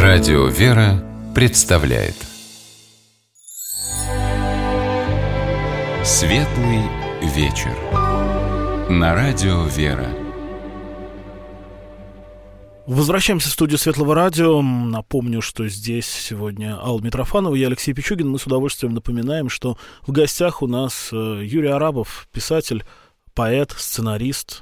Радио «Вера» представляет Светлый вечер на Радио «Вера». Возвращаемся в студию Светлого радио. Напомню, что здесь сегодня Алла Митрофанова, я Алексей Пичугин. Мы с удовольствием напоминаем, что в гостях у нас Юрий Арабов, писатель, поэт, сценарист.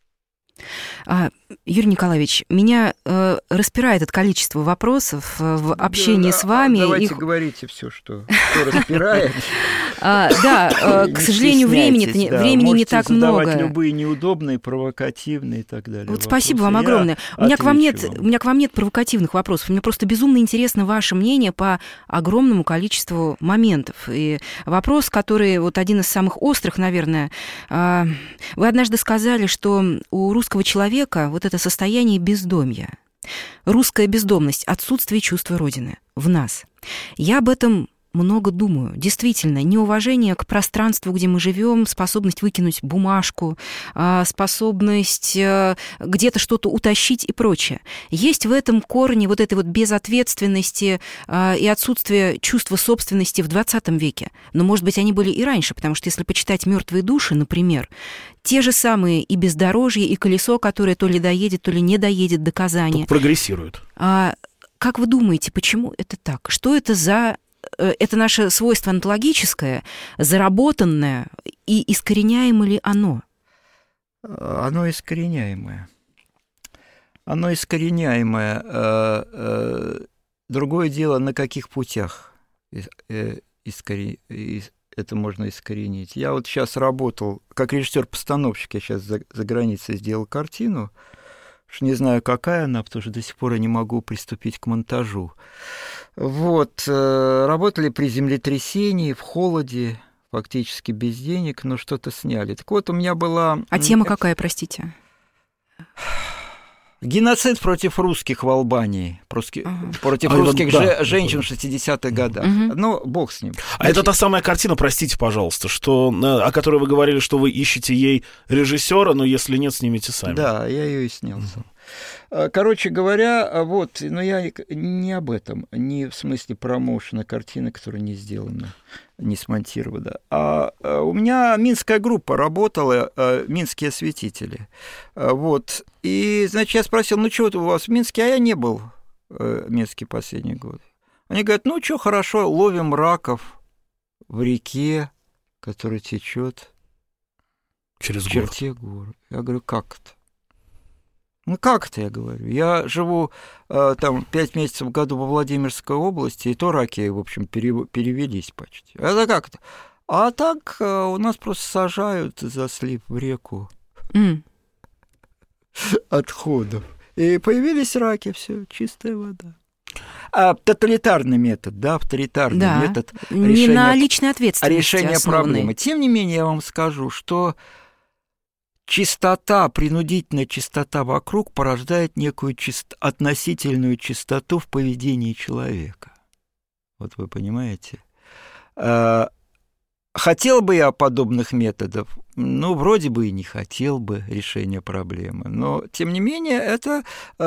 Юрий Николаевич, меня распирает от количества вопросов в общении с вами. Давайте говорите все, что распирает. Да, к сожалению, времени не так много. Можете задавать любые неудобные, провокативные и так далее. Вот спасибо вам огромное. У меня к вам нет провокативных вопросов. Мне просто безумно интересно ваше мнение по огромному количеству моментов. И вопрос, который вот один из самых острых, наверное. Вы однажды сказали, что у русского человека вот это состояние бездомья, русская бездомность, отсутствие чувства Родины в нас. Я об этом много думаю. Действительно, неуважение к пространству, где мы живем, способность выкинуть бумажку, способность где-то что-то утащить и прочее. Есть в этом корне вот этой вот безответственности и отсутствие чувства собственности в 20 веке. Но, может быть, они были и раньше, потому что если почитать «Мертвые души», например, те же самые и бездорожье, и колесо, которое то ли доедет, то ли не доедет до Казани. Прогрессирует. Как вы думаете, почему это так? Что это за... Это наше свойство онтологическое, заработанное, и искореняемо ли оно? Оно искореняемое. Оно искореняемое. Другое дело, на каких путях это можно искоренить. Я вот сейчас работал как режиссер-постановщик, я сейчас за границей сделал картину, уж не знаю, какая она, потому что до сих пор я не могу приступить к монтажу. Вот, работали при землетрясении, в холоде, фактически без денег, но что-то сняли. Так вот, у меня была... А тема какая, простите? Геноцид против русских в Албании, против русских женщин в 60-х годах. Ну, бог с ним. Это та самая картина, простите, пожалуйста, о которой вы говорили, что вы ищете ей режиссера, но если нет, снимите сами. Да, я ее и снял сам. Короче говоря, вот, но я не об этом, не в смысле промоушена картины, которая не сделана, не смонтирована. А у меня минская группа работала, минские осветители. Вот. И, значит, я спросил, ну что у вас в Минске? А я не был в Минске последний год. Они говорят, ну что, хорошо, ловим раков в реке, которая течет через черте гор. Я говорю, как это? Ну, как это, я говорю? Я живу там 5 месяцев в году во Владимирской области, и то раки, в общем, перевелись почти. Это как это? А так у нас просто сажают за слив в реку отходов. И появились раки, все, чистая вода. Тоталитарный метод, да, авторитарный метод решения, не на личной ответственности решения основанный. Проблемы. Тем не менее, я вам скажу, что чистота, принудительная чистота вокруг порождает некую относительную чистоту в поведении человека. Вот вы понимаете? Хотел бы я подобных методов? Ну, вроде бы и не хотел бы решения проблемы. Но, тем не менее, это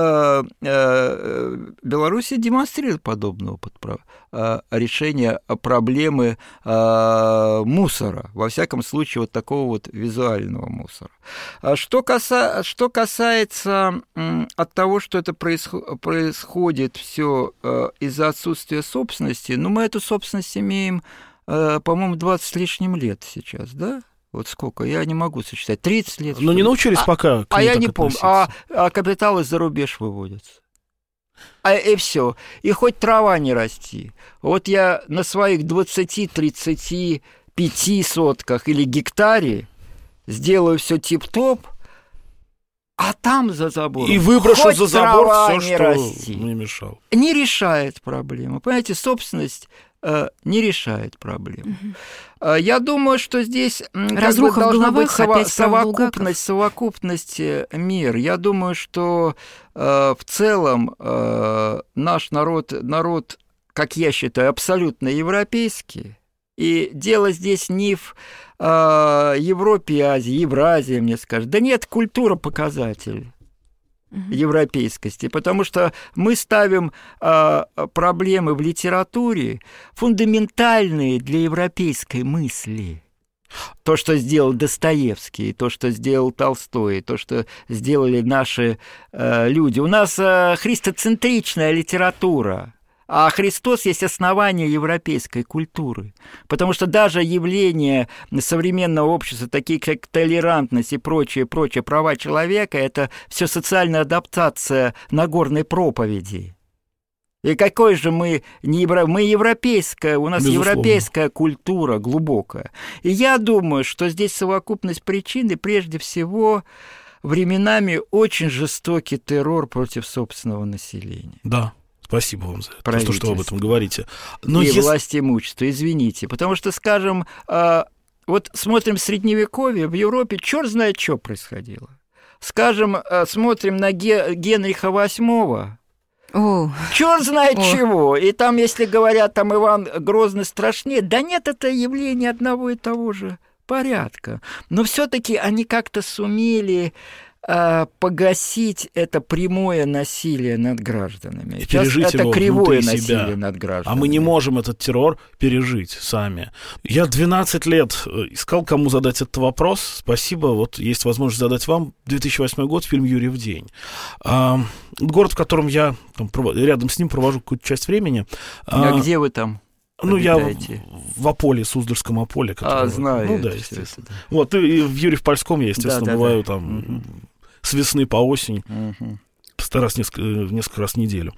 Беларусь демонстрирует подобный опыт решения проблемы мусора. Во всяком случае, вот такого вот визуального мусора. Что касается от того, что это происходит все из-за отсутствия собственности, ну, мы эту собственность имеем, по-моему, 20 с лишним лет сейчас, да? Вот сколько? Я не могу сосчитать. 30 лет. Но не научились пока к ней я так не помню. А капиталы за рубеж выводятся. И все. И хоть трава не расти. Вот я на своих 20-35 сотках или гектаре сделаю все тип-топ, а там за забором и выброшу хоть за забор трава все, не что расти. не мешал. Не решает проблему. Понимаете, собственность не решает проблему. Я думаю, что здесь должна быть совокупность мер. Я думаю, что в целом наш народ, как я считаю, абсолютно европейский. И дело здесь не в Европе и Азии, Евразии, мне скажут. Да нет, культура показатель. европейскости, потому что мы ставим проблемы в литературе фундаментальные для европейской мысли. То, что сделал Достоевский, то, что сделал Толстой, то, что сделали наши люди. У нас христоцентричная литература. А Христос есть основание европейской культуры. Потому что даже явления современного общества, такие как толерантность и прочие права человека, это все социальная адаптация Нагорной проповеди. И какой же мы европейская, у нас безусловно европейская культура глубокая. И я думаю, что здесь совокупность причин, и прежде всего временами очень жестокий террор против собственного населения. Да. Спасибо вам за то, что вы об этом говорите. Но и власть имущества, извините. Потому что, скажем, вот смотрим Средневековье, в Европе черт знает, что происходило. Скажем, смотрим на Генриха VIII, черт знает чего. И там, если говорят, там Иван Грозный страшнее, да нет, это явление одного и того же порядка. Но все-таки они как-то сумели погасить это прямое насилие над гражданами. И пережить это его кривое внутри насилие себя. Над гражданами. А мы не можем этот террор пережить сами. Я 12 лет искал, кому задать этот вопрос. Спасибо, вот есть возможность задать вам. 2008 год, фильм «Юрьев день». Город, в котором я рядом с ним провожу какую-то часть времени. А где вы там? Ну, я в Ополе, Суздальском Ополе. Знаю. Ну, да, естественно. Вот, и в Юрьев-Польском я, естественно, бываю там с весны по осень. Стараюсь несколько раз в неделю.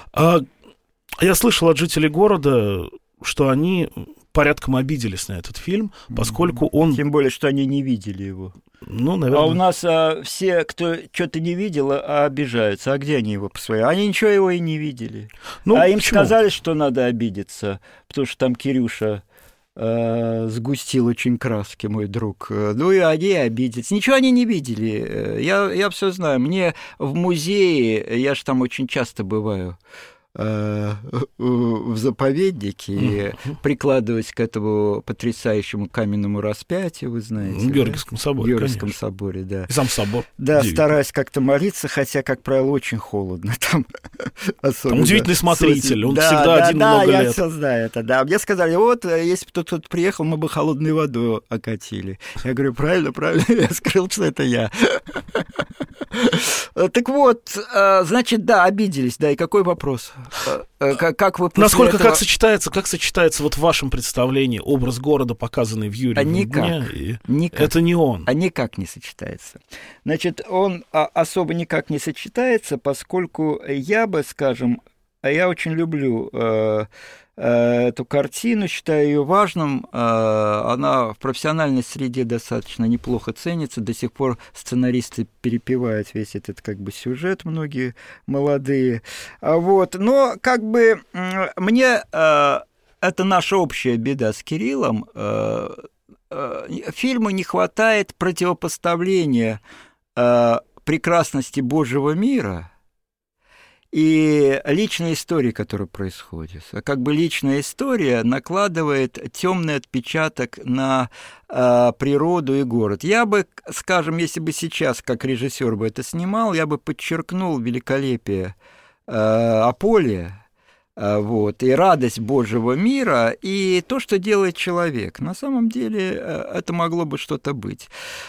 Я слышал от жителей города, что они порядком обиделись на этот фильм, поскольку он... Тем более, что они не видели его. Ну, наверное... А у нас все, кто что-то не видел, обижаются. А где они его посмотрели? Они ничего его и не видели. Ну, им сказали, что надо обидеться, потому что там Кирюша сгустил очень краски, мой друг. Ну и они обидятся. Ничего они не видели. Я все знаю. Мне в музее, я же там очень часто бываю, в заповеднике и прикладываясь к этому потрясающему каменному распятию, вы знаете. В Георгиевском соборе, В Георгиевском соборе, да. И сам собор. Да, стараюсь как-то молиться, хотя, как правило, очень холодно там. Там удивительный смотритель, он всегда один много лет. Да, я все знаю это, да. Мне сказали, вот, если бы кто-то приехал, мы бы холодной водой окатили. Я говорю, правильно, я скрыл, что это я. Так вот, значит, да, обиделись, да, и какой вопрос? Как вы насколько этого... как сочетается вот в вашем представлении образ города, показанный в Юрьевом дне? Никак. Это не он. Никак не сочетается. Значит, он особо никак не сочетается, поскольку я бы, скажем, я очень люблю эту картину, считаю ее важным. Она в профессиональной среде достаточно неплохо ценится. До сих пор сценаристы перепевают весь этот как бы сюжет, многие молодые. Вот. Но как бы мне это наша общая беда с Кириллом. Фильму не хватает противопоставления прекрасности Божьего мира и личной истории, которая происходит. А как бы личная история накладывает темный отпечаток на природу и город. Я бы, скажем, если бы сейчас, как режиссер бы это снимал, я бы подчеркнул великолепие Ополя, вот, и радость Божьего мира, и то, что делает человек. На самом деле это могло бы что-то быть.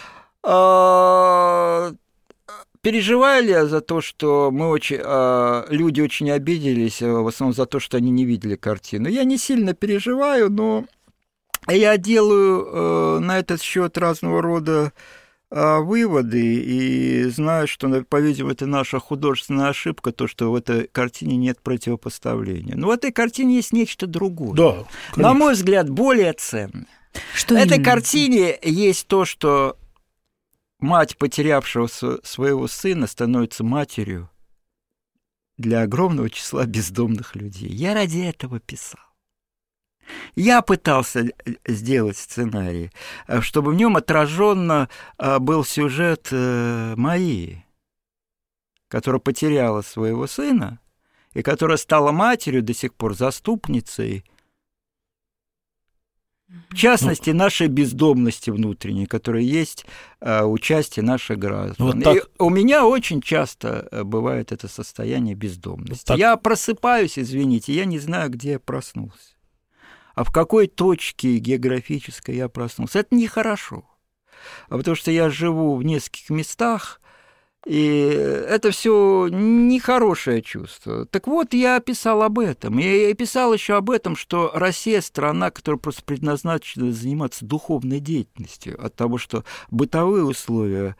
Переживаю ли я за то, что люди очень обиделись, в основном за то, что они не видели картину? Я не сильно переживаю, но я делаю на этот счет разного рода выводы и знаю, что, по-видимому, это наша художественная ошибка, то, что в этой картине нет противопоставления. Но в этой картине есть нечто другое. Да, на мой взгляд, более ценное. Что в этой именно? картине есть то, что мать, потерявшего своего сына, становится матерью для огромного числа бездомных людей. Я ради этого писал. Я пытался сделать сценарий, чтобы в нем отраженно был сюжет Марии, которая потеряла своего сына и которая стала матерью, до сих пор заступницей В частности, нашей бездомности внутренней, которая есть у части наших граждан. И у меня очень часто бывает это состояние бездомности. Я просыпаюсь, извините, я не знаю, где я проснулся. А в какой точке географической я проснулся. Это нехорошо. Потому что я живу в нескольких местах, и это все нехорошее чувство. Так вот, я писал об этом. Я писал еще об этом, что Россия – страна, которая просто предназначена заниматься духовной деятельностью, от того, что бытовые условия,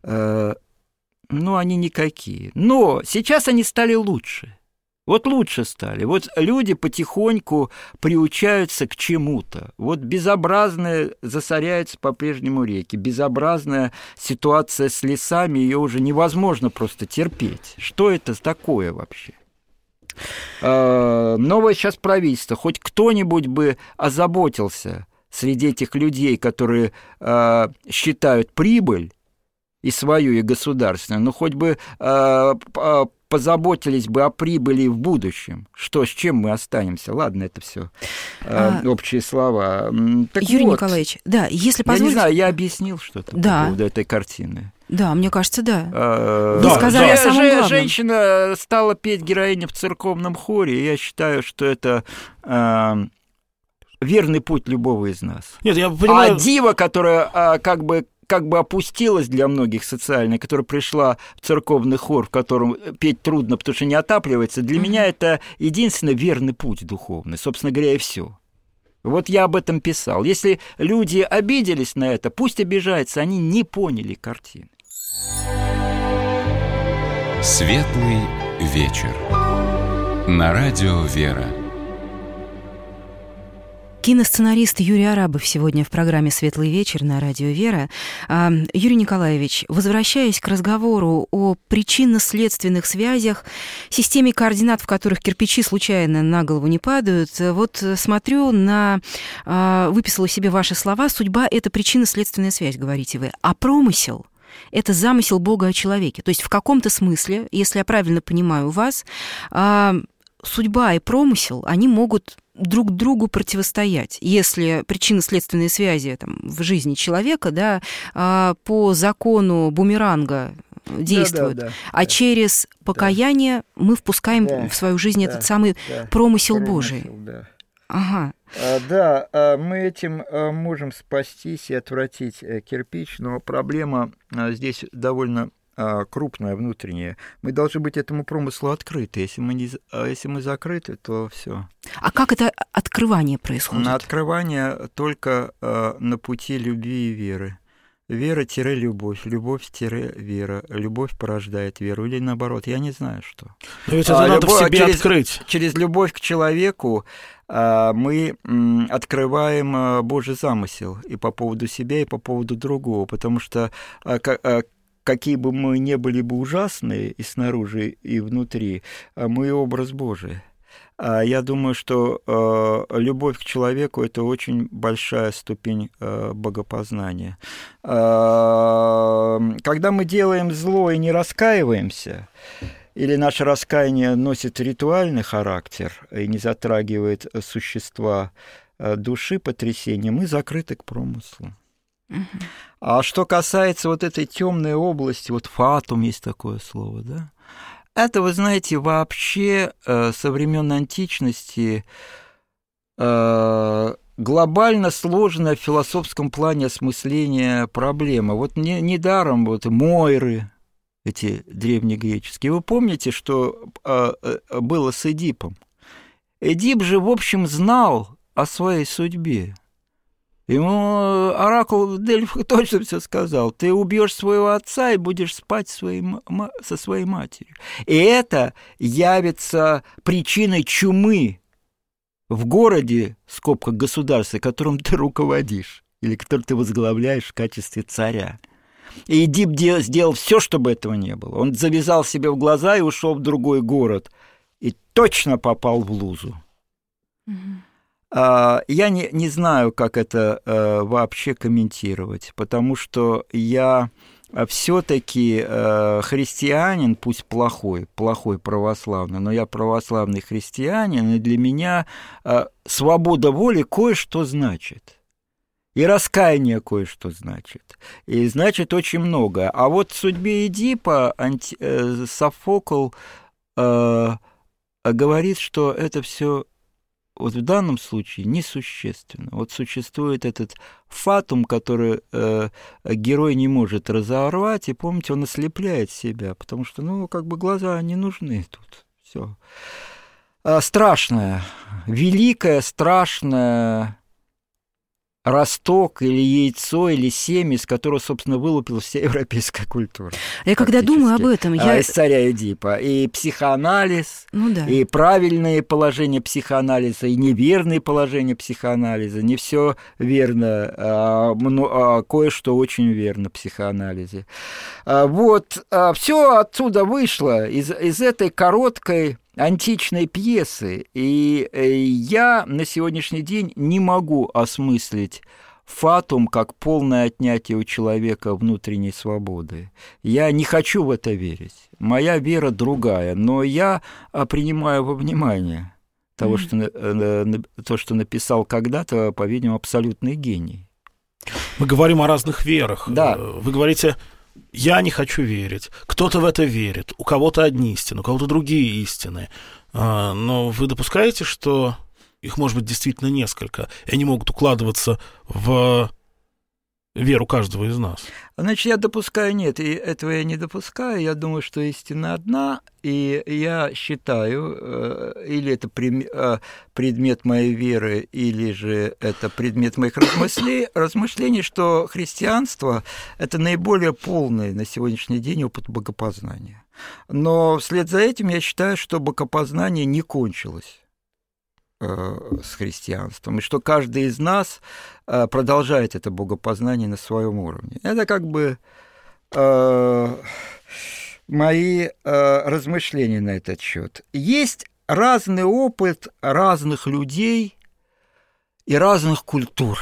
они никакие. Но сейчас они стали лучше. Вот лучше стали. Вот люди потихоньку приучаются к чему-то. Вот безобразная засоряются по-прежнему реки. Безобразная ситуация с лесами, ее уже невозможно просто терпеть. Что это такое вообще? Новое сейчас правительство. Хоть кто-нибудь бы озаботился среди этих людей, которые считают прибыль и свою, и государственную, но хоть бы позаботились бы о прибыли в будущем. Что, с чем мы останемся? Ладно, это все общие слова. Так Юрий Николаевич, да, если позволите... Я не знаю, я объяснил что-то по поводу этой картины. Да, мне кажется, да. Вы сказали о самом главном. Женщина стала петь героиню в церковном хоре, и я считаю, что это верный путь любого из нас. Нет, я понимаю... А дива, которая как бы опустилась для многих социально, которая пришла в церковный хор, в котором петь трудно, потому что не отапливается, для меня это единственный верный путь духовный, собственно говоря, и все. Вот я об этом писал. Если люди обиделись на это, пусть обижаются, они не поняли картины. Светлый вечер. На радио «Вера». Киносценарист Юрий Арабов сегодня в программе «Светлый вечер» на радио «Вера». Юрий Николаевич, возвращаясь к разговору о причинно-следственных связях, системе координат, в которых кирпичи случайно на голову не падают, вот смотрю выписала себе ваши слова: «Судьба — это причинно-следственная связь», говорите вы, а промысел — это замысел Бога о человеке. То есть в каком-то смысле, если я правильно понимаю вас, судьба и промысел, они могут друг другу противостоять. Если причинно-следственные связи в жизни человека, по закону бумеранга действуют, через покаяние мы впускаем в свою жизнь этот самый промысел Божий. Ага. Мы этим можем спастись и отвратить кирпич, но проблема здесь довольно крупная, внутренняя. Мы должны быть этому промыслу открыты. Если мы закрыты, то все. А как это открывание происходит? Открывание только на пути любви и веры. Вера-любовь, любовь-вера. Любовь порождает веру. Или наоборот, я не знаю, что. Но ведь это надо в себе открыть. Через любовь к человеку мы открываем Божий замысел и по поводу себя, и по поводу другого. Потому что какие бы мы ни были бы ужасные и снаружи, и внутри, мы образ Божий. Я думаю, что любовь к человеку – это очень большая ступень богопознания. Когда мы делаем зло и не раскаиваемся, или наше раскаяние носит ритуальный характер и не затрагивает существа души, потрясения, мы закрыты к промыслу. А что касается вот этой темной области, вот фатум есть такое слово, да? Это, вы знаете, вообще со времен античности глобально сложная в философском плане осмысление проблемы. Вот недаром вот Мойры, эти древнегреческие. Вы помните, что было с Эдипом? Эдип же, в общем, знал о своей судьбе. Ему оракул Дельф точно все сказал. Ты убьешь своего отца и будешь спать со своей матерью. И это явится причиной чумы в городе, в скобках государства, которым ты руководишь, или который ты возглавляешь в качестве царя. И Эдип сделал все, чтобы этого не было. Он завязал себе в глаза и ушел в другой город. И точно попал в лузу. Я не знаю, как это вообще комментировать, потому что я все-таки христианин, пусть плохой православный, но я православный христианин, и для меня свобода воли кое-что значит. И раскаяние кое-что значит. И значит очень много. А вот в судьбе Эдипа Софокл говорит, что это все вот в данном случае несущественно. Вот существует этот фатум, который герой не может разорвать, и, помните, он ослепляет себя, потому что, глаза не нужны тут. Все. Страшное, великое, страшное росток или яйцо, или семя, из которого, собственно, вылупилась вся европейская культура. Я когда думаю об этом... Из царя Эдипа. И психоанализ, и правильные положения психоанализа, и неверные положения психоанализа. Не все верно, а кое-что очень верно в психоанализе. Все отсюда вышло, из этой короткой античной пьесы, и я на сегодняшний день не могу осмыслить фатум как полное отнятие у человека внутренней свободы. Я не хочу в это верить. Моя вера другая, но я принимаю во внимание то, что написал когда-то, по-видимому, абсолютный гений. Мы говорим о разных верах. Да. Вы говорите... Я не хочу верить. Кто-то в это верит. У кого-то одни истины, у кого-то другие истины. Но вы допускаете, что их может быть действительно несколько, и они могут укладываться в веру каждого из нас? Значит, я допускаю, нет, и этого я не допускаю. Я думаю, что истина одна, и я считаю, или это предмет моей веры, или же это предмет моих размышлений, что христианство — это наиболее полный на сегодняшний день опыт богопознания. Но вслед за этим я считаю, что богопознание не кончилось с христианством, и что каждый из нас продолжает это богопознание на своем уровне. Это мои размышления на этот счет. Есть разный опыт разных людей и разных культур.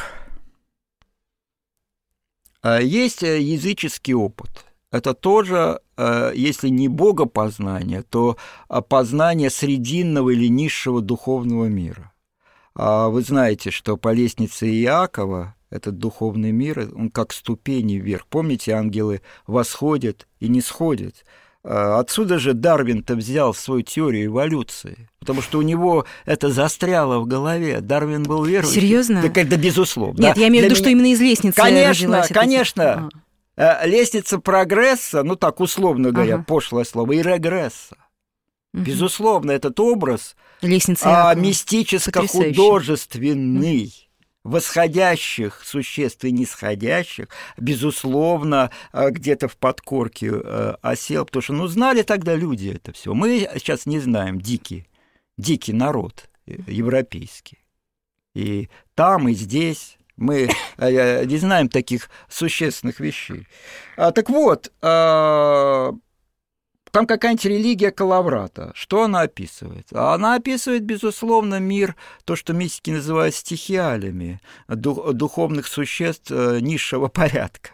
Есть языческий опыт. Это тоже, если не богопознание, то познание срединного или низшего духовного мира. Вы знаете, что по лестнице Иакова этот духовный мир, он как ступени вверх. Помните, ангелы восходят и не сходят. Отсюда же Дарвин-то взял свою теорию эволюции, потому что у него это застряло в голове. Дарвин был верующий. Серьезно? Да, безусловно. Нет, я имею в виду, что именно из лестницы родилась. Конечно. Лестница прогресса, условно говоря, пошлое слово, и регресса. Безусловно, этот образ мистическо-художественный, восходящих существ и нисходящих, безусловно, где-то в подкорке осел, потому что, знали тогда люди это все. Мы сейчас не знаем, дикий народ европейский. И там, и здесь... Мы не знаем таких существенных вещей. Так вот, там какая-нибудь религия Калаврата. Что она описывает? Она описывает, безусловно, мир, то, что мистики называют стихиалями, духовных существ низшего порядка.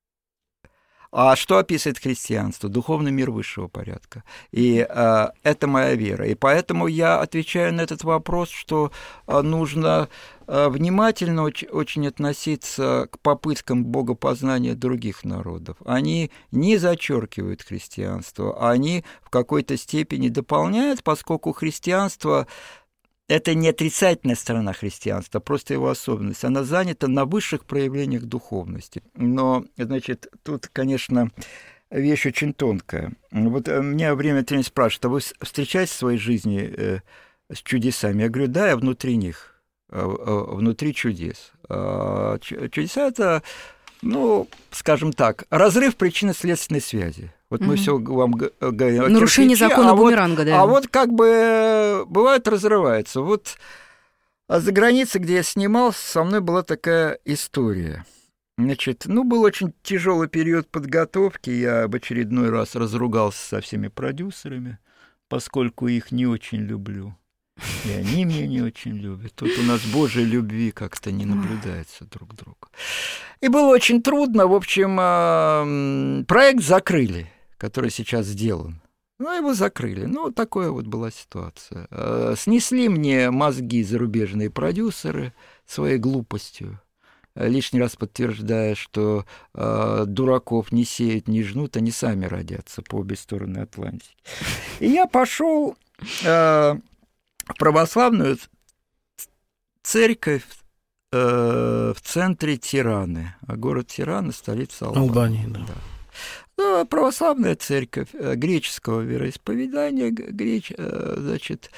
А что описывает христианство? Духовный мир высшего порядка. И это моя вера. И поэтому я отвечаю на этот вопрос, что нужно внимательно очень относиться к попыткам богопознания других народов. Они не зачеркивают христианство, они в какой-то степени дополняют, поскольку христианство — это не отрицательная сторона христианства, просто его особенность. Она занята на высших проявлениях духовности. Но, значит, тут, конечно, вещь очень тонкая. Вот меня время от времени спрашивают: а вы встречаетесь в своей жизни с чудесами? Я говорю: да, я внутри них, внутри чудес. Чудеса — это, скажем так, разрыв причинно-следственной связи. Вот мы все вам говорим. Нарушение закона бумеранга, да. А вот бывает разрывается. Вот за границей, где я снимался, со мной была такая история. Значит, был очень тяжелый период подготовки. Я в очередной раз разругался со всеми продюсерами, поскольку их не очень люблю. И они меня не очень любят. Тут у нас Божьей любви как-то не наблюдается друг к другу. И было очень трудно. В общем, проект закрыли, который сейчас сделан. Его закрыли. Такая вот была ситуация. Снесли мне мозги зарубежные продюсеры своей глупостью. лишний раз подтверждая, что дураков не сеют, не жнут, они сами родятся по обе стороны Атлантики. И я пошел в православную церковь в центре Тираны. А город Тирана — столица Албании. Да. Ну, православная церковь греческого вероисповедания, значит,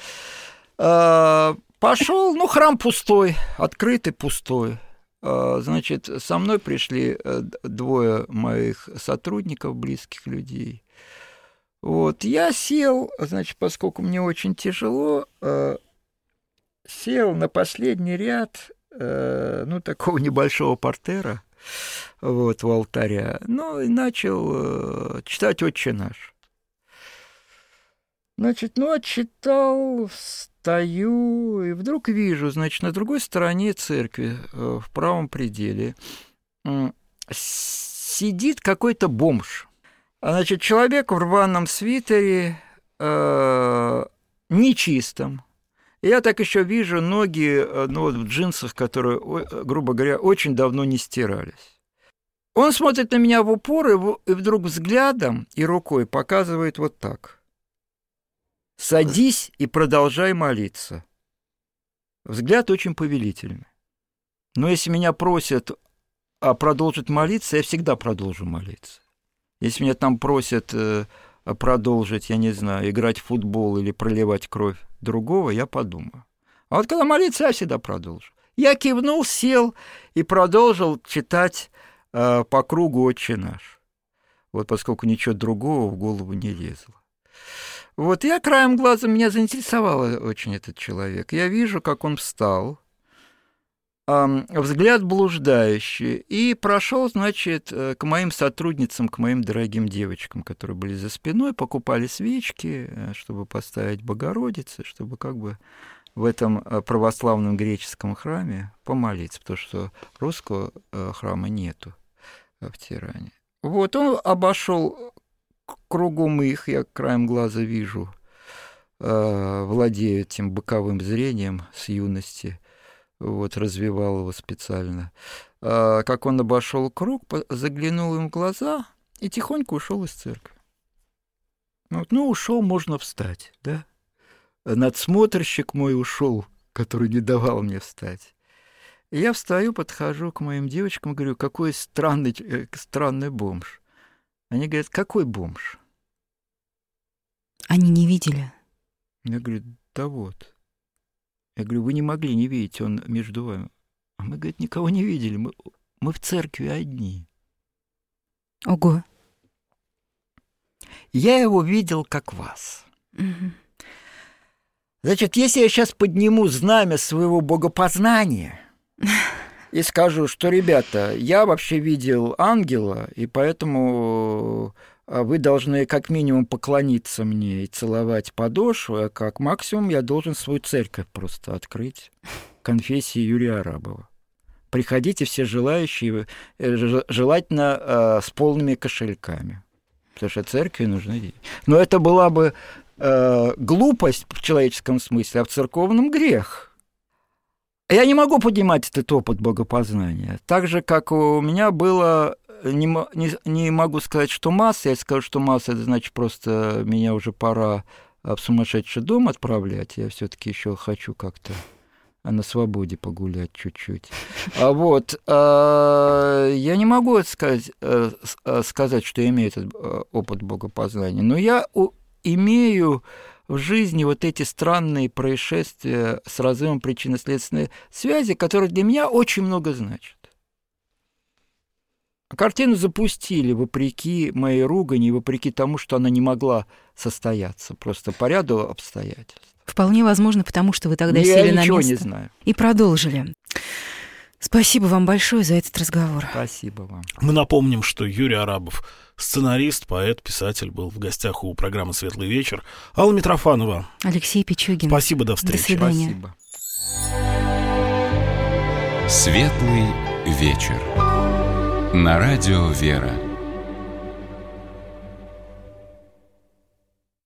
пошел, ну, храм пустой, открытый, пустой. Значит, со мной пришли 2 моих сотрудников, близких людей. Вот, я сел, значит, поскольку мне очень тяжело, сел на последний ряд, ну, такого небольшого портера, вот, у алтаря, ну, и начал читать «Отче наш». Значит, ну, отчитал, стою, и вдруг вижу, значит, на другой стороне церкви, в правом пределе, сидит какой-то бомж. Значит, человек в рваном свитере, нечистом. Я так еще вижу ноги, ну, вот в джинсах, которые, грубо говоря, очень давно не стирались. Он смотрит на меня в упор и вдруг взглядом и рукой показывает вот так. «Садись и продолжай молиться». Взгляд очень повелительный. Но если меня просят продолжить молиться, я всегда продолжу молиться. Если меня там просят продолжить, я не знаю, играть в футбол или проливать кровь другого, я подумаю. А вот когда молиться, я всегда продолжу. Я кивнул, сел и продолжил читать по кругу «Отче наш». Вот поскольку ничего другого в голову не лезло. Вот я краем глаза, меня заинтересовал очень этот человек. Я вижу, как он встал, взгляд блуждающий, и прошел, значит, к моим сотрудницам, к моим дорогим девочкам, которые были за спиной, покупали свечки, чтобы поставить Богородице, чтобы как бы в этом православном греческом храме помолиться, потому что русского храма нету в Тиране. Вот он обошел кругом их, я краем глаза вижу, владею этим боковым зрением с юности, вот, развивал его специально. Как он обошел круг, заглянул им в глаза и тихонько ушел из церкви. Вот, ну, ушел, можно встать, да? Надсмотрщик мой ушел, который не давал мне встать. И я встаю, подхожу к моим девочкам, говорю, какой странный бомж. Они говорят, какой бомж? Они не видели? Я говорю, да вот. Я говорю, вы не могли не видеть, он между вами. А мы, говорит, никого не видели, мы в церкви одни. Ого. Я его видел, как вас. Угу. Значит, если я сейчас подниму знамя своего богопознания и скажу, что, ребята, я вообще видел ангела, и поэтому вы должны как минимум поклониться мне и целовать подошву, а как максимум я должен свою церковь просто открыть, конфессии Юрия Арабова. Приходите все желающие, желательно с полными кошельками, потому что церкви нужны деньги. Но это была бы глупость в человеческом смысле, а в церковном грех. Я не могу поднимать этот опыт богопознания. Так же, как у меня было, не могу сказать, что масса, я скажу, что масса, это значит просто меня уже пора в сумасшедший дом отправлять, я все-таки еще хочу как-то на свободе погулять чуть-чуть. Вот, я не могу сказать, что я имею этот опыт богопознания, но я имею в жизни вот эти странные происшествия с разрывом причинно-следственной связи, которые для меня очень много значат. Картину запустили вопреки моей ругани, вопреки тому, что она не могла состояться, просто по ряду обстоятельств. Вполне возможно, потому что вы тогда сели на место. Я ничего не знаю. И продолжили. Спасибо вам большое за этот разговор. Спасибо вам. Мы напомним, что Юрий Арабов, сценарист, поэт, писатель, был в гостях у программы «Светлый вечер». Алла Митрофанова. Алексей Пичугин. Спасибо, до встречи. До свидания. Спасибо. «Светлый вечер» на радио «Вера».